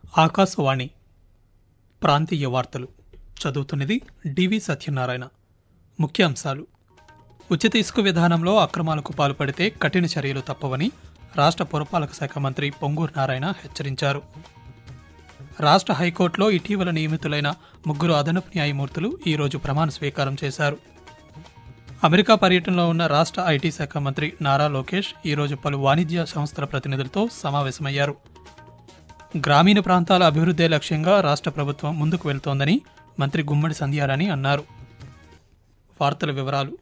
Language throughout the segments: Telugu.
ఆకాశవాణి ప్రాంతీయ వార్తలు చదువుతున్నది డివి సత్యనారాయణ. ముఖ్యాంశాలు: ఉచిత ఇసుక విధానంలో అక్రమాలకు పాల్పడితే కఠిన చర్యలు తప్పవని రాష్ట్ర పురపాలక శాఖ మంత్రి పొంగూరు నారాయణ హెచ్చరించారు. రాష్ట్ర హైకోర్టులో ఇటీవల నియమితులైన 3 అదనపు న్యాయమూర్తులు ఈరోజు ప్రమాణ స్వీకారం చేశారు. అమెరికా పర్యటనలో ఉన్న రాష్ట్ర ఐటీ శాఖ మంత్రి నారా లోకేష్ ఈరోజు పలు వాణిజ్య సంస్థల ప్రతినిధులతో సమావేశమయ్యారు. గ్రామీణ ప్రాంతాల అభివృద్ధే లక్ష్యంగా రాష్ట్ర ప్రభుత్వం ముందుకు వెళ్తోందని మంత్రి గుమ్మడి సంధ్యారాణి అన్నారు. వార్తల వివరాలు: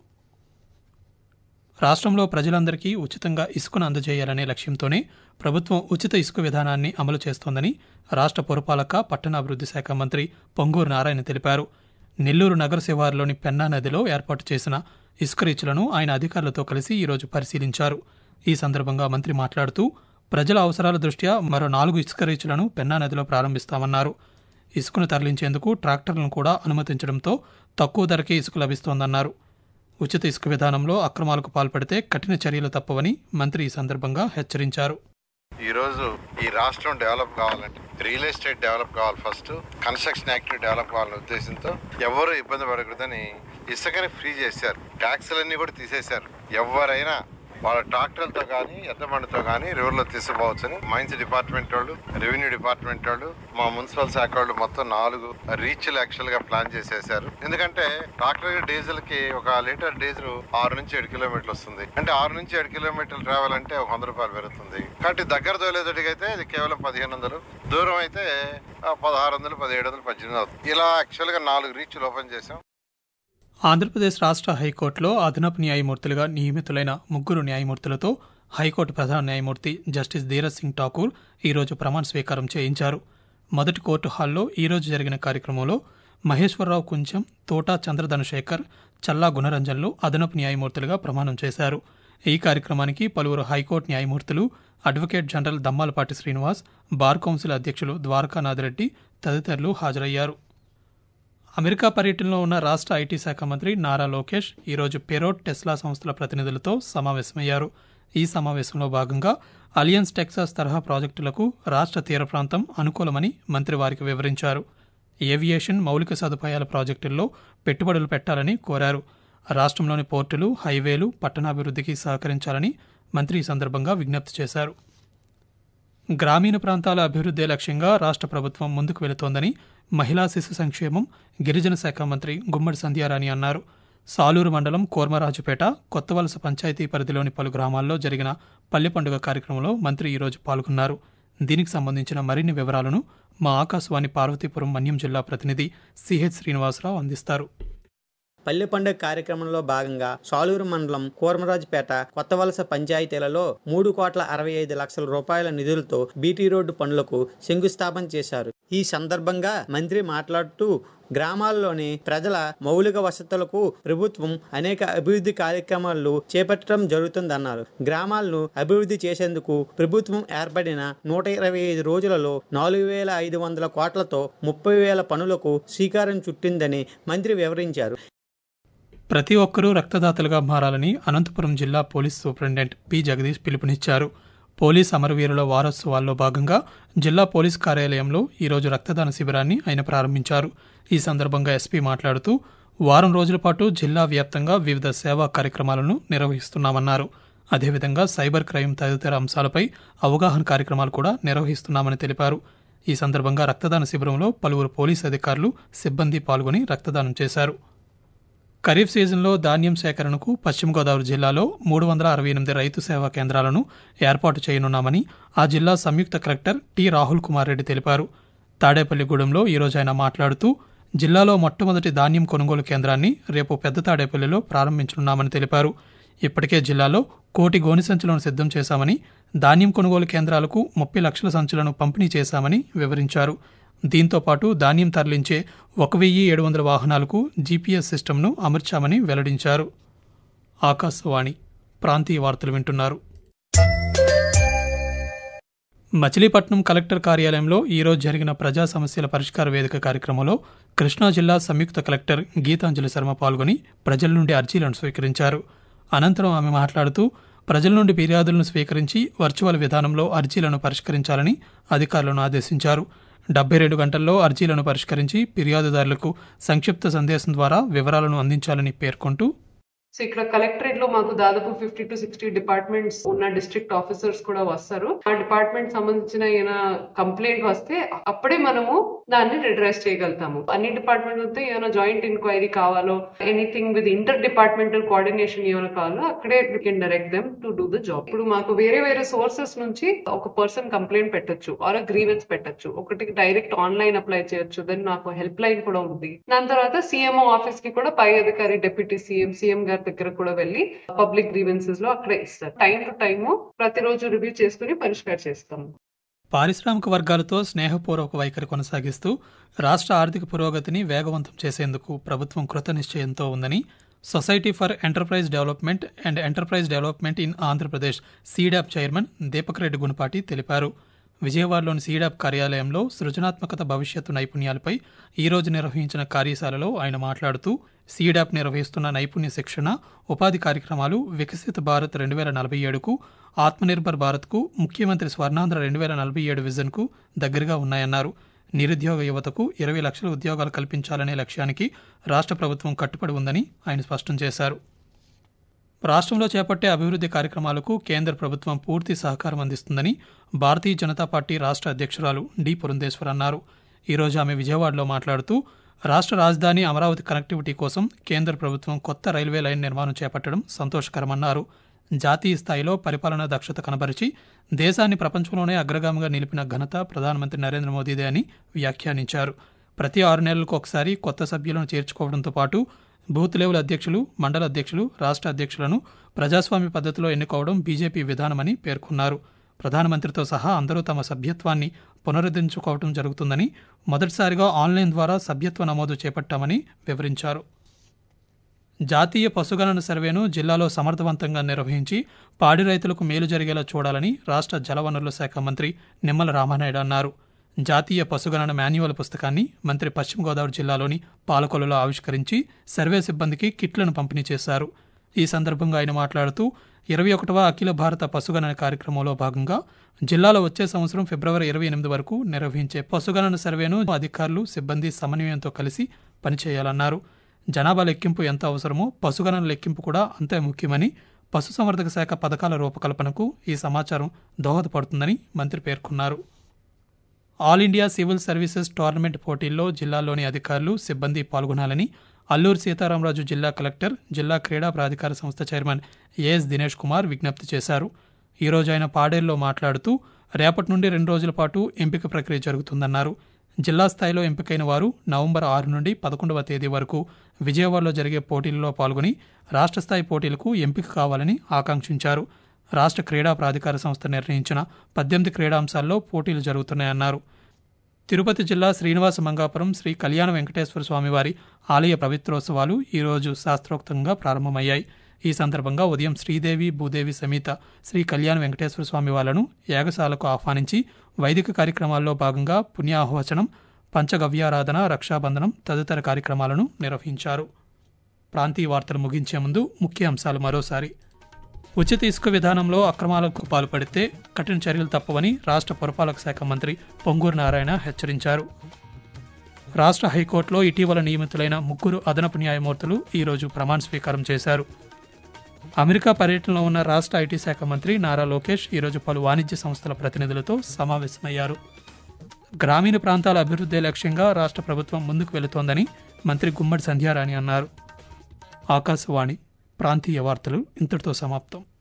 రాష్ట్రంలో ప్రజలందరికీ ఉచితంగా ఇసుకను అందజేయాలనే లక్ష్యంతోనే ప్రభుత్వం ఉచిత ఇసుక విధానాన్ని అమలు చేస్తోందని రాష్ట్ర పురపాలక పట్టణాభివృద్ధి శాఖ మంత్రి పొంగూరు నారాయణ తెలిపారు. నెల్లూరు నగర శివారులోని పెన్నా నదిలో ఏర్పాటు చేసిన ఇసుక రీచ్లను ఆయన అధికారులతో కలిసి ఈరోజు పరిశీలించారు. ఈ సందర్భంగా మంత్రి మాట్లాడుతూ, ప్రజల అవసరాల దృష్ట్యా మరో 4 ఇసుక రీచ్లను పెన్నా నదిలో ప్రారంభిస్తామన్నారు. ఇసుకను తరలించేందుకు ట్రాక్టర్లను కూడా అనుమతించడంతో తక్కువ ధరకే ఇసుక లభిస్తోందన్నారు. ఉచిత ఇసుక విధానంలో అక్రమాలకు పాల్పడితే కఠిన చర్యలు తప్పవని మంత్రి ఈ సందర్భంగా హెచ్చరించారు. ఈరోజు ఈ రాష్ట్రం డెవలప్ కావాలంటే రియల్ ఎస్టేట్ డెవలప్ కావాలి, ఫస్ట్ కన్స్ట్రక్షన్ యాక్టివిటీ డెవలప్ కావాలనే ఉద్దేశంతో ఎవరు ఇబ్బంది పడకూడదని ఇసుకని ఫ్రీ చేశారు. ట్యాక్సులన్నీ కూడా తీసేశారు. ఎవరైనా వాళ్ళ ట్రాక్టర్లతో కానీ ఎద్దబండితో కానీ రివర్లో తీసుకుపోవచ్చని మైన్స్ డిపార్ట్మెంట్ వాళ్ళు, రెవెన్యూ డిపార్ట్మెంట్ వాళ్ళు, మా మున్సిపల్ శాఖ వాళ్ళు మొత్తం 4 రీచ్లు యాక్చువల్ గా ప్లాన్ చేసేసారు. ఎందుకంటే ట్రాక్టర్ డీజిల్ కి 1 లీటర్ డీజిల్ 6 నుంచి 7 కిలోమీటర్లు వస్తుంది. అంటే 6 నుంచి 7 కిలోమీటర్లు ట్రావెల్ అంటే 100 రూపాయలు పెరుగుతుంది. కాబట్టి దగ్గర తోలేదడిగైతే ఇది కేవలం 1500, దూరం అయితే 1600, 1700, 1800 అవుతుంది. ఇలా యాక్చువల్ గా 4 రీచ్లు ఓపెన్ చేసాం. ఆంధ్రప్రదేశ్ రాష్ట్ర హైకోర్టులో అదనపు న్యాయమూర్తులుగా నియమితులైన 3 న్యాయమూర్తులతో హైకోర్టు ప్రధాన న్యాయమూర్తి జస్టిస్ ధీరజ్ సింగ్ ఠాకూర్ ఈరోజు ప్రమాణ స్వీకారం చేయించారు. మొదటి కోర్టు హాల్లో ఈరోజు జరిగిన కార్యక్రమంలో మహేశ్వరరావు కుంచెం, తోటా చంద్రధనశేఖర్, చల్లా గుణరంజన్లు అదనపు న్యాయమూర్తులుగా ప్రమాణం చేశారు. ఈ కార్యక్రమానికి పలువురు హైకోర్టు న్యాయమూర్తులు, advocate general Dammalapati Srinivas, bar council అధ్యక్షులు ద్వారకానాథరెడ్డి తదితరులు హాజరయ్యారు. అమెరికా పర్యటనలో ఉన్న రాష్ట్ర ఐటీ శాఖ మంత్రి నారా లోకేష్ ఈరోజు పెరోట్ టెస్లా సంస్థల ప్రతినిధులతో సమావేశమయ్యారు. ఈ సమావేశంలో భాగంగా అలియన్స్ టెక్సాస్ తరహా ప్రాజెక్టులకు రాష్ట్ర తీర ప్రాంతం అనుకూలమని మంత్రి వారికి వివరించారు. ఏవియేషన్, మౌలిక సదుపాయాల ప్రాజెక్టుల్లో పెట్టుబడులు పెట్టాలని కోరారు. రాష్ట్రంలోని పోర్టులు, హైవేలు, పట్టణాభివృద్ధికి సహకరించాలని మంత్రి ఈ సందర్భంగా విజ్ఞప్తి చేశారు. గ్రామీణ ప్రాంతాల అభివృద్ధే లక్ష్యంగా రాష్ట్ర ప్రభుత్వం ముందుకు వెళుతోందని మహిళా శిశు సంక్షేమం, గిరిజన శాఖ మంత్రి గుమ్మడి సంధ్యారాణి అన్నారు. సాలూరు మండలం కోర్మరాజుపేట, కొత్తవలస పంచాయతీ పరిధిలోని పలు గ్రామాల్లో జరిగిన పల్లె పండుగ కార్యక్రమంలో మంత్రి ఈరోజు పాల్గొన్నారు. దీనికి సంబంధించిన మరిన్ని వివరాలను మా ఆకాశవాణి పార్వతీపురం మన్యం జిల్లా ప్రతినిధి సిహెచ్ శ్రీనివాసరావు అందిస్తారు. పల్లె పండుగ కార్యక్రమంలో భాగంగా సాలూరు మండలం కోర్మరాజుపేట, కొత్తవలస పంచాయతీలలో 3,65,00,000 రూపాయల నిధులతో బీటీ రోడ్డు పనులకు శంకుస్థాపన చేశారు. ఈ సందర్భంగా మంత్రి మాట్లాడుతూ, గ్రామాల్లోని ప్రజల మౌలిక వసతులకు ప్రభుత్వం అనేక అభివృద్ధి కార్యక్రమాలు చేపట్టడం జరుగుతుందన్నారు. గ్రామాలను అభివృద్ధి చేసేందుకు ప్రభుత్వం ఏర్పడిన 125 రోజులలో 4,500 కోట్లతో 30,000 పనులకు శ్రీకారం చుట్టిందని మంత్రి వివరించారు. ప్రతి ఒక్కరూ రక్తదాతలుగా మారాలని అనంతపురం జిల్లా పోలీస్ సూపరింటెండెంట్ పి జగదీష్ పిలుపునిచ్చారు. పోలీస్ అమరవీరుల వారోత్సవాల్లో భాగంగా జిల్లా పోలీస్ కార్యాలయంలో ఈరోజు రక్తదాన శిబిరాన్ని ఆయన ప్రారంభించారు. ఈ సందర్భంగా ఎస్పీ మాట్లాడుతూ, వారం రోజుల పాటు జిల్లా వ్యాప్తంగా వివిధ సేవా కార్యక్రమాలను నిర్వహిస్తున్నామన్నారు. అదేవిధంగా సైబర్ క్రైమ్ తదితర అంశాలపై అవగాహన కార్యక్రమాలు కూడా నిర్వహిస్తున్నామని తెలిపారు. ఈ సందర్భంగా రక్తదాన శిబిరంలో పలువురు పోలీసు అధికారులు, సిబ్బంది పాల్గొని రక్తదానం చేశారు. ఖరీఫ్ సీజన్లో ధాన్యం సేకరణకు పశ్చిమ గోదావరి జిల్లాలో 368 రైతు సేవా కేంద్రాలను ఏర్పాటు చేయనున్నామని ఆ జిల్లా సంయుక్త కలెక్టర్ టి రాహుల్ కుమార్ రెడ్డి తెలిపారు. తాడేపల్లిగూడెంలో ఈరోజు ఆయన మాట్లాడుతూ, జిల్లాలో మొట్టమొదటి ధాన్యం కొనుగోలు కేంద్రాన్ని రేపు పెద్ద తాడేపల్లిలో ప్రారంభించనున్నామని తెలిపారు. ఇప్పటికే జిల్లాలో 1,000,000 గోనె సంచులను సిద్ధం చేశామని, ధాన్యం కొనుగోలు కేంద్రాలకు 30 లక్షల సంచులను పంపిణీ చేశామని వివరించారు. దీంతో పాటు ధాన్యం తరలించే 1,700 వాహనాలకు జీపీఎస్ సిస్టమ్ను అమర్చామని వెల్లడించారు. ఆకాశవాణి ప్రాంతీయ వార్తలు వింటున్నారు. మచిలీపట్నం కలెక్టర్ కార్యాలయంలో ఈరోజు జరిగిన ప్రజా సమస్యల పరిష్కార వేదిక కార్యక్రమంలో కృష్ణా జిల్లా సంయుక్త కలెక్టర్ గీతాంజలి శర్మ పాల్గొని ప్రజల నుండి అర్జీలను స్వీకరించారు. అనంతరం ఆమె మాట్లాడుతూ, ప్రజల నుండి ఫిర్యాదులను స్వీకరించి వర్చువల్ విధానంలో అర్జీలను పరిష్కరించాలని అధికారులను ఆదేశించారు. 72 గంటల్లో అర్జీలను పరిష్కరించి ఫిర్యాదుదారులకు సంక్షిప్త సందేశం ద్వారా వివరాలను అందించాలని పేర్కొంటూ సో ఇక్కడ కలెక్టరేట్ లో మాకు దాదాపు 50 to 60 డిపార్ట్మెంట్స్ ఉన్న డిస్ట్రిక్ట్ ఆఫీసర్స్ కూడా వస్తారు. ఆ డిపార్ట్మెంట్ సంబంధించిన ఏమైనా కంప్లైంట్ వస్తే అప్పుడే మనము దాన్ని రిడ్రెస్ చేయగలుగుతాము. అన్ని డిపార్ట్మెంట్ వస్తే ఏమైనా జాయింట్ ఎంక్వైరీ కావాలో, anything with inter departmental coordination ఏమైనా కావాలో అక్కడే we can direct them to do the job. ఇప్పుడు మాకు వేరే సోర్సెస్ నుంచి ఒక పర్సన్ కంప్లైంట్ పెట్టొచ్చు ఆర్ గ్రీవెన్స్ పెట్టొచ్చు. ఒకటి డైరెక్ట్ ఆన్లైన్ అప్లై చేయొచ్చు. దెన్ నాకు హెల్ప్ లైన్ కూడా ఉంది. దాని తర్వాత సిఎంఓ ఆఫీస్ కి కూడా పై అధికారి డిప్యూటీ సీఎం గారి దగ్గర కూడా వెళ్ళి పబ్లిక్ గ్రీవెన్సెస్ లో అక్కడే ఇస్తారు. టైం టు టైమ్ ప్రతిరోజు రివ్యూ చేసుకుని పరిష్కారం చేస్తాము. పారిశ్రామిక వర్గాలతో స్నేహపూర్వక వైఖరి కొనసాగిస్తూ రాష్ట్ర ఆర్థిక పురోగతిని వేగవంతం చేసేందుకు ప్రభుత్వం కృతనిశ్చయంతో ఉందని society for enterprise development and enterprise development in Andhra Pradesh SEEDAP chairman Deepak Reddy Gunapati తెలిపారు. విజయవాడలోని సీడాప్ కార్యాలయంలో సృజనాత్మకత భవిష్యత్తు నైపుణ్యాలపై ఈరోజు నిర్వహించిన కార్యశాలలో ఆయన మాట్లాడుతూ సీడాప్ నిర్వహిస్తున్న నైపుణ్య శిక్షణ, ఉపాధి కార్యక్రమాలు వికసిత భారత్ 2047కు, ఆత్మనిర్భర్ భారత్కు, ముఖ్యమంత్రి స్వర్ణాంధ్ర 2047 విజన్కు దగ్గరగా ఉన్నాయన్నారు. నిరుద్యోగ యువతకు 20 లక్షల ఉద్యోగాలు కల్పించాలనే లక్ష్యానికి రాష్ట్ర ప్రభుత్వం కట్టుబడి ఉందని ఆయన స్పష్టం చేశారు. రాష్ట్రంలో చేపట్టే అభివృద్ధి కార్యక్రమాలకు కేంద్ర ప్రభుత్వం పూర్తి సహకారం అందిస్తుందని భారతీయ జనతా పార్టీ రాష్ట్ర అధ్యక్షురాలు డి పురంధేశ్వర్ అన్నారు. ఈరోజు ఆమె విజయవాడలో మాట్లాడుతూ రాష్ట్ర రాజధాని అమరావతి కనెక్టివిటీ కోసం కేంద్ర ప్రభుత్వం కొత్త రైల్వే లైన్ నిర్మాణం చేపట్టడం సంతోషకరమన్నారు. జాతీయ స్థాయిలో పరిపాలనా దక్షత కనబరిచి దేశాన్ని ప్రపంచంలోనే అగ్రగామిగా నిలిపిన ఘనత ప్రధానమంత్రి నరేంద్ర మోదీదే అని వ్యాఖ్యానించారు. ప్రతి 6 నెలలకు ఒకసారి కొత్త సభ్యులను చేర్చుకోవడంతో పాటు బూత్ లెవెల్ అధ్యక్షులు, మండల అధ్యక్షులు, రాష్ట్ర అధ్యక్షులను ప్రజాస్వామ్య పద్ధతిలో ఎన్నుకోవడం బీజేపీ విధానమని పేర్కొన్నారు. ప్రధానమంత్రితో సహా అందరూ తమ సభ్యత్వాన్ని పునరుద్ధరించుకోవడం జరుగుతుందని, మొదటిసారిగా ఆన్లైన్ ద్వారా సభ్యత్వ నమోదు చేపట్టామని వివరించారు. జాతీయ పశుగణన సర్వేను జిల్లాలో సమర్థవంతంగా నిర్వహించి పాడి రైతులకు మేలు జరిగేలా చూడాలని రాష్ట్ర జలవనరుల శాఖ మంత్రి నిమ్మల రామానాయుడు అన్నారు. జాతీయ పశుగణన మాన్యువల్ పుస్తకాన్ని మంత్రి పశ్చిమ గోదావరి జిల్లాలోని పాలకొల్లులో ఆవిష్కరించి సర్వే సిబ్బందికి కిట్లను పంపిణీ చేశారు. ఈ సందర్భంగా ఆయన మాట్లాడుతూ 21వ అఖిల భారత పశుగణన కార్యక్రమంలో భాగంగా జిల్లాలో వచ్చే సంవత్సరం ఫిబ్రవరి 28 వరకు నిర్వహించే పశుగణన సర్వేను అధికారులు, సిబ్బంది సమన్వయంతో కలిసి పనిచేయాలన్నారు. జనాభా లెక్కింపు ఎంత అవసరమో పశుగణన లెక్కింపు కూడా అంతే ముఖ్యమని, పశుసంవర్ధక శాఖ పథకాల రూపకల్పనకు ఈ సమాచారం దోహదపడుతుందని మంత్రి పేర్కొన్నారు. All India civil services tournament పోటీల్లో జిల్లాలోని అధికారులు, సిబ్బంది పాల్గొనాలని అల్లూరు సీతారామరాజు జిల్లా కలెక్టర్, జిల్లా క్రీడా ప్రాధికార సంస్థ చైర్మన్ ఏఎస్ దినేష్ కుమార్ విజ్ఞప్తి చేశారు. ఈరోజు ఆయన పాడేరులో మాట్లాడుతూ రేపటి నుండి 2 రోజుల పాటు ఎంపిక ప్రక్రియ జరుగుతుందన్నారు. జిల్లా స్థాయిలో ఎంపికైన వారు నవంబర్ 6 నుండి 11వ తేదీ వరకు విజయవాడలో జరిగే పోటీల్లో పాల్గొని రాష్ట్ర స్థాయి పోటీలకు ఎంపిక కావాలని ఆకాంక్షించారు. రాష్ట్ర క్రీడా ప్రాధికార సంస్థ నిర్ణయించిన 18 క్రీడాంశాల్లో పోటీలు జరుగుతున్నాయన్నారు. తిరుపతి జిల్లా శ్రీనివాస మంగాపురం శ్రీ కళ్యాణ వెంకటేశ్వర స్వామివారి ఆలయ పవిత్రోత్సవాలు ఈరోజు శాస్త్రోక్తంగా ప్రారంభమయ్యాయి. ఈ సందర్భంగా ఉదయం శ్రీదేవి, భూదేవి సమేత శ్రీ కళ్యాణ వెంకటేశ్వర స్వామి వాళ్లను యాగశాలకు ఆహ్వానించి వైదిక కార్యక్రమాల్లో భాగంగా పుణ్యాహవచనం, పంచగవ్యారాధన, రక్షాబంధనం తదితర కార్యక్రమాలను నిర్వహించారు. ప్రాంతీయ వార్తలు ముగించే ముందు ముఖ్య అంశాలు మరోసారి. ఉచిత ఇసుక విధానంలో అక్రమాలకు పాల్పడితే కఠిన చర్యలు తప్పవని రాష్ట్ర పురపాలక శాఖ మంత్రి పొంగూరు నారాయణ హెచ్చరించారు. రాష్ట్ర హైకోర్టులో ఇటీవల నియమితులైన 3 అదనపు న్యాయమూర్తులు ఈరోజు ప్రమాణ స్వీకారం చేశారు. అమెరికా పర్యటనలో ఉన్న రాష్ట్ర ఐటీ శాఖ మంత్రి నారా లోకేష్ ఈరోజు పలు వాణిజ్య సంస్థల ప్రతినిధులతో సమావేశమయ్యారు. గ్రామీణ ప్రాంతాల అభివృద్ధి లక్ష్యంగా రాష్ట్ర ప్రభుత్వం ముందుకు వెళుతోందని మంత్రి గుమ్మడి సంధ్యారాణి అన్నారు. ఆకాశవాణి ప్రాంతీయ వార్తలు ఇంతటితో సమాప్తం.